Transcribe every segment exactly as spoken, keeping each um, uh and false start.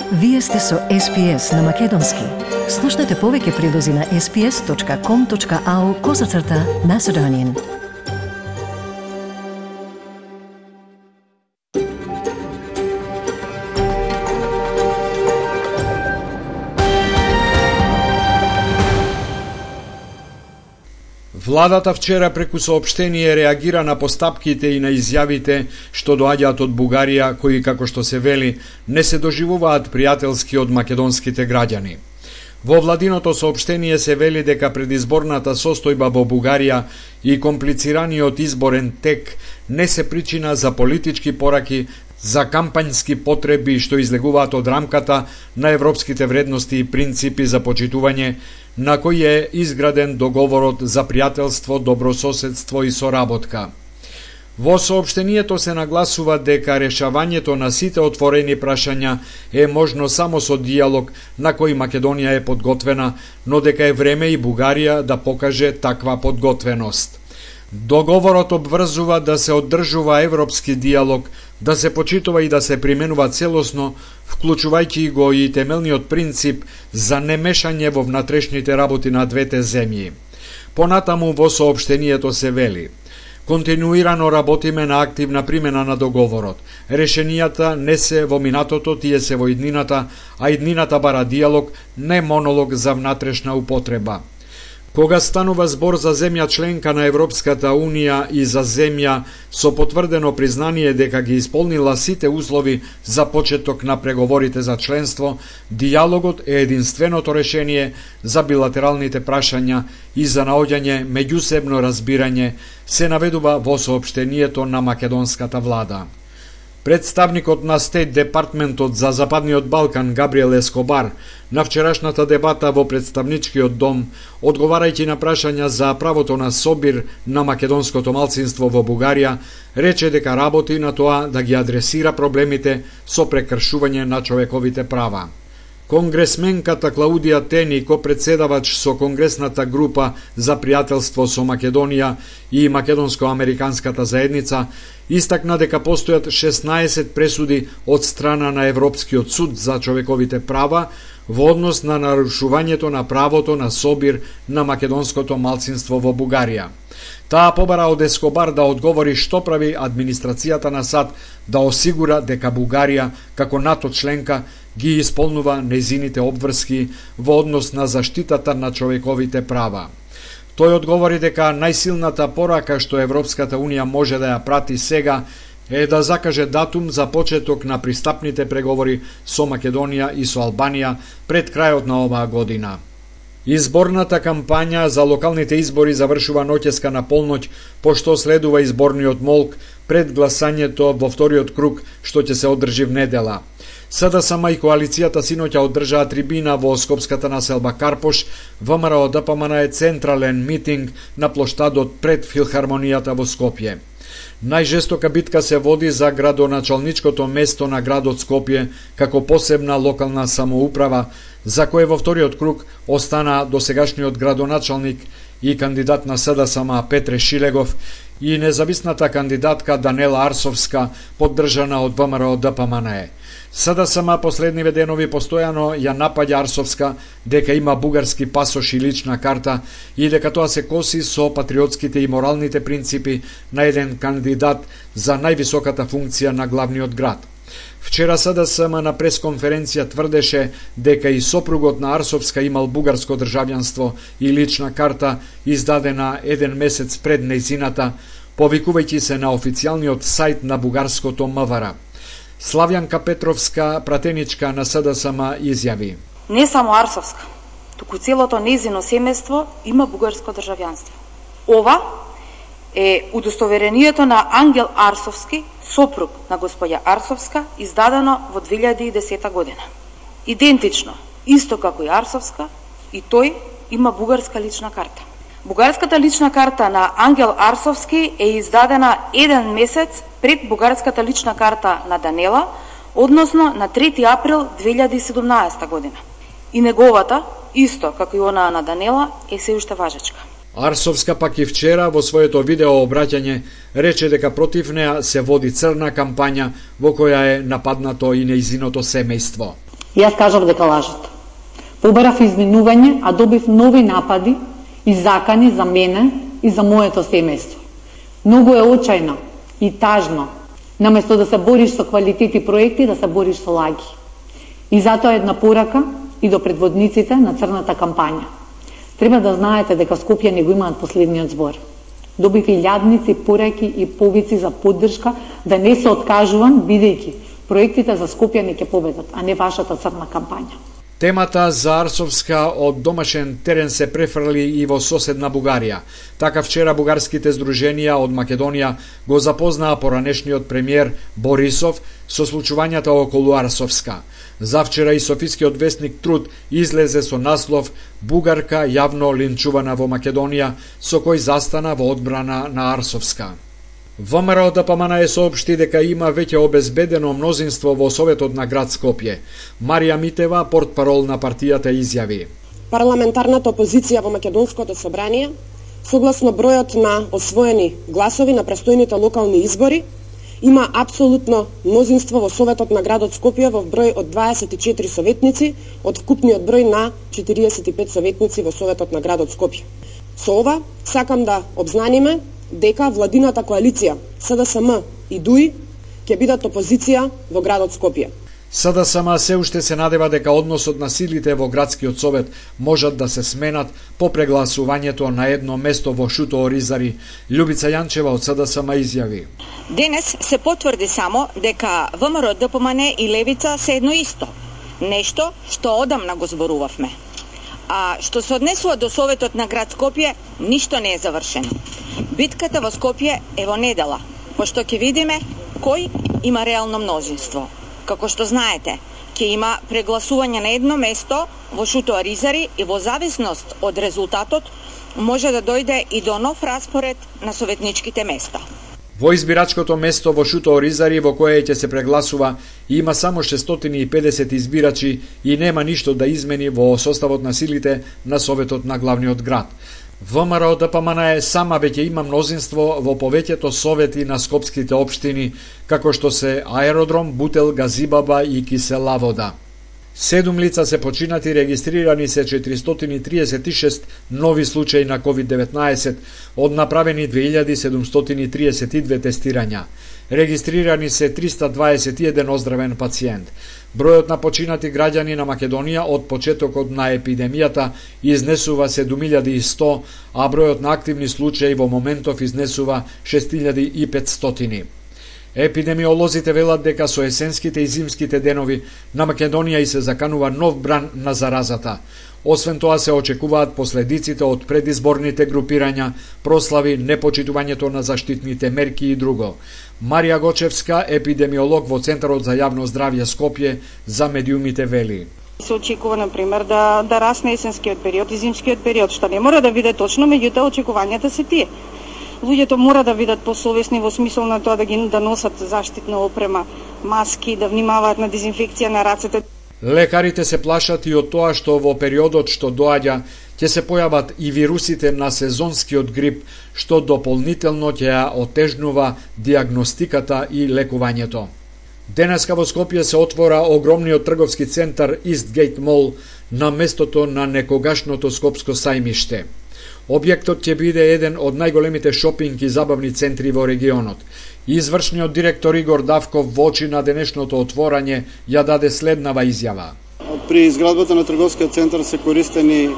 Вие сте со Ес Би Ес на Македонски. Слушнете повеќе прилози на ес би ес точка ком точка ау козацрта Macedonian. Владата вчера преку соопштение реагира на постапките и на изјавите што доаѓаат од Бугарија, кои, како што се вели, не се доживуваат пријателски од македонските граѓани. Во владиното соопштение се вели дека предизборната состојба во Бугарија и комплицираниот изборен тек не се причина за политички пораки, за кампањски потреби што излегуваат од рамката на европските вредности и принципи за почитување на кои е изграден договорот за пријателство, добрососедство и соработка. Во соопштението се нагласува дека решавањето на сите отворени прашања е можно само со диалог на кој Македонија е подготвена, но дека е време и Бугарија да покаже таква подготвеност. Договорот обврзува да се одржува европски диалог, да се почитува и да се применува целосно, вклучувајќи го и темелниот принцип за немешање во внатрешните работи на двете земји. Понатаму во соопштението се вели: континуирано работиме на активна примена на договорот. Решенијата не се во минатото, тие се во иднината, а иднината бара диалог, не монолог за внатрешна употреба. Кога станува збор за земја членка на Европската Унија и за земја со потврдено признание дека ги исполнила сите услови за почеток на преговорите за членство, диалогот е единственото решение за билатералните прашања и за наоѓање меѓусебно разбирање, се наведува во соопштението на македонската влада. Представникот на Стейт Департментот за Западниот Балкан Габриел Ескобар на вчерашната дебата во представничкиот дом, одговарајќи на прашања за правото на собир на македонското малцинство во Бугарија, рече дека работи на тоа да ги адресира проблемите со прекршување на човековите права. Конгресменката Клаудија Тени, копредседавач со Конгресната група за пријателство со Македонија и Македонско-американската заедница, истакна дека постојат шеснаесет пресуди од страна на Европскиот суд за човековите права во однос на нарушувањето на правото на собир на македонското малцинство во Бугарија. Таа побара од Ескобар да одговори што прави администрацијата на САД да осигура дека Бугарија, како НАТО членка, ги исполнува нејзините обврски во однос на заштитата на човековите права. Тој одговори дека најсилната порака што Европската Унија може да ја прати сега е да закаже датум за почеток на пристапните преговори со Македонија и со Албанија пред крајот на оваа година. Изборната кампања за локалните избори завршува ноќеска на полноќ, пошто следува изборниот молк пред гласањето во вториот круг што ќе се одржи в недела. СДСМ и коалицијата синоќа одржаа трибина во скопската населба Карпош. ВМРО Д П М Н е централен митинг на плоштадот пред филхармонијата во Скопје. Најжестока битка се води за градоначалничкото место на градот Скопје како посебна локална самоуправа, за кое во вториот круг остана досегашниот градоначалник и кандидат на СДСМ Петре Шилегов и независната кандидатка Данела Арсовска, поддржана од ВМРО Д П М Н е. СДСМ последниве денови постојано ја напаѓа Арсовска дека има бугарски пасош и лична карта и дека тоа се коси со патриотските и моралните принципи на еден кандидат за највисоката функција на главниот град. Вчера СДСМ на пресконференција тврдеше дека и сопругот на Арсовска имал бугарско државјанство и лична карта издадена еден месец пред нејзината, повикувајќи се на официјалниот сајт на бугарското М В Р. Славјанка Петровска, пратеничка на СДСМ, изјави: Не само Арсовска, туку целото нејзино семејство има бугарско државјанство. Ова е удостоверението на Ангел Арсовски, сопруг на господја Арсовска, издадено во две илјади и десета година. Идентично, исто како и Арсовска, и тој има бугарска лична карта. Бугарската лична карта на Ангел Арсовски е издадена еден месец пред бугарската лична карта на Данела, односно на трети април две илјади и седумнаесета година. И неговата, исто како и онаа на Данела, е се уште важечка. Арсовска пак и вчера во своето видео обраќање рече дека против неа се води црна кампања во која е нападнато и нејзиното семејство. Јас кажав дека лажат. Побарав изменување, а добив нови напади и закани за мене и за моето семејство. Многу е очајно и тажно, наместо да се бориш со квалитети проекти, да се бориш со лаги. И затоа една порака и до предводниците на црната кампања. Треба да знаете дека Скопјани го имаат последниот збор. Добив илјадници пораки и повици за поддршка да не се откажувам, бидејќи проектите за Скопјани ќе победат, а не вашата црна кампања. Темата за Арсовска од домашен терен се префрли и во соседна Бугарија. Така вчера бугарските здруженија од Македонија го запознаа поранешниот премиер Борисов со случувањата околу Арсовска. Завчера и софискиот вестник Труд излезе со наслов "Бугарка јавно линчувана во Македонија", со кој застана во одбрана на Арсовска. ВМРО Д П М Н Е соопшти дека има веќе обезбедено мнозинство во Советот на град Скопје. Марија Митева, портпарол на партијата, изјави: Парламентарната опозиција во Македонското собрание, согласно бројот на освоени гласови на престојните локални избори, има апсолутно мнозинство во Советот на градот Скопје во број од дваесет и четири советници од вкупниот број на четириесет и пет советници во Советот на градот Скопје. Со ова сакам да обзнаниме дека владината коалиција С Д С М и Д У И ќе бидат опозиција во градот Скопје. С Д С М се уште се надева дека односот на силите во градскиот совет можат да се сменат по прегласувањето на едно место во Шуто Оризари. Љубица Јанчева од С Д С М изјави: Денес се потврди само дека ВМРО Д П М Н и Левица се едно исто. Нешто што одамна го зборувавме. А што се однесува до Советот на град Скопје, ништо не е завршено. Битката во Скопје е во недела, пошто ќе видиме кој има реално мнозинство. Како што знаете, ќе има прегласување на едно место во Шуто Оризари и во зависност од резултатот може да дојде и до нов распоред на советничките места. Во избирачкото место во Шуто Оризари, во кое ќе се прегласува, има само шестстотини и педесет избирачи и нема ништо да измени во составот на силите на Советот на главниот град. ВМРО Д П М Н Е сама веќе има мнозинство во повеќето совети на скопските општини, како што се Аеродром, Бутел, Газибаба и Кисела Вода. Седум лица се починати, регистрирани се четиристотини и триесет и шест нови случаи на ковид деветнаесет, од направени две илјади седумстотини и триесет и две тестирања. Регистрирани се триста дваесет и еден оздравен пациент. Бројот на починати граѓани на Македонија од почетокот на епидемијата изнесува седум илјади и сто, а бројот на активни случаи во моментов изнесува шест илјади и петстотини. Епидемиолозите велат дека со есенските и зимските денови на Македонија и се заканува нов бран на заразата. Освен тоа се очекуваат последиците од предизборните групирања, прослави, непочитувањето на заштитните мерки и друго. Марија Гочевска, епидемиолог во Центарот за јавно здравје Скопје, за медиумите вели: Се очекува, например, да, да расне есенскиот период и зимскиот период, што не мора да биде точно, меѓутоа очекувањата се тие. Луѓето мора да бидат посовесни во смисол на тоа да ги да носат заштитна опрема, маски, да внимаваат на дезинфекција на рацете. Лекарите се плашат и од тоа што во периодот што доаѓа ќе се појават и вирусите на сезонскиот грип, што дополнително ќе ја отежнува диагностиката и лекувањето. Денеска во Скопје се отвора огромниот трговски центар Eastgate Mall на местото на некогашното Скопско сајмиште. Објектот ќе биде еден од најголемите шопинг и забавни центри во регионот. Извршниот директор Игор Давков во очи на денешното отворање ја даде следнава изјава: При изградбата на трговскиот центар се користени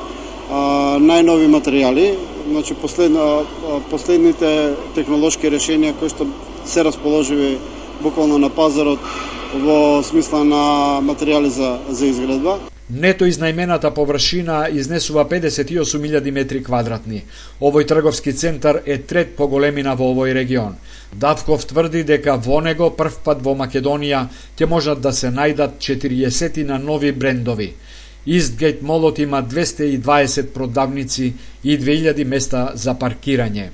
а, најнови материјали, значи послед, а, последните технолошки решенија кои што се расположиви буквално на пазарот во смисла на материјали за, за изградба. Нето изнајмената површина изнесува педесет и осум илјади метри квадратни. Овој трговски центар е трет по големина во овој регион. Давков тврди дека во него првпат во Македонија ќе можат да се најдат четириесет на нови брендови. Eastgate Молот има двесте и дваесет продавници и две илјади места за паркирање.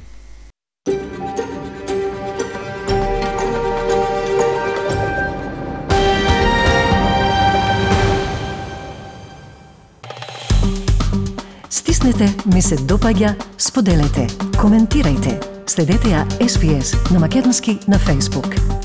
Стиснете, ми се допаѓа, споделете, коментирајте. Следете ја Ес Би Ес на македонски на Facebook.